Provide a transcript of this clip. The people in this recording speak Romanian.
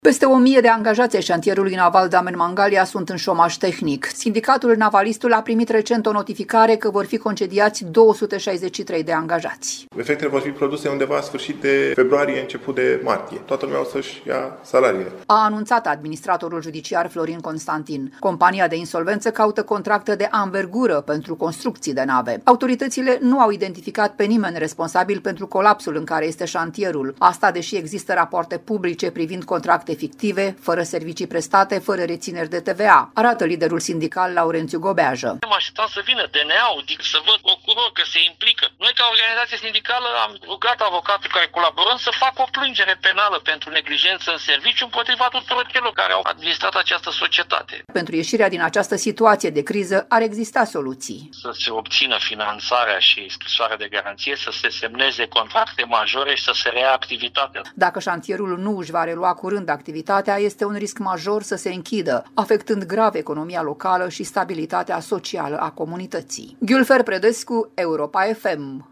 Peste 1000 de angajați ai șantierului naval Damen-Mangalia sunt în șomaj tehnic. Sindicatul Navalistul a primit recent o notificare că vor fi concediați 263 de angajați. Efectele vor fi produse undeva sfârșit de februarie, început de martie. Toată lumea o să-și ia salariile. A anunțat administratorul judiciar Florin Constantin. Compania de insolvență caută contracte de anvergură pentru construcții de nave. Autoritățile nu au identificat pe nimeni responsabil pentru colapsul în care este șantierul. Asta deși există rapoarte publice privind contracte fictive, fără servicii prestate, fără rețineri de TVA, arată liderul sindical Laurențiu Gobeajă. Mă așteptam să vină DNA-ul, să văd procuror că se implică. Noi, ca organizație sindicală, am rugat avocatul care colaborăm să facă o plângere penală pentru neglijență în serviciu împotriva tuturor celor care au administrat această societate. Pentru ieșirea din această situație de criză ar exista soluții. Să se obțină finanțarea și scrisoarea de garanție, să se semneze contracte majore și să se reia activitatea. Dacă șantierul nu își va relua curând activitatea, este un risc major să se închidă, afectând grav economia locală și stabilitatea socială a comunității. Gülfer Predescu, Europa FM.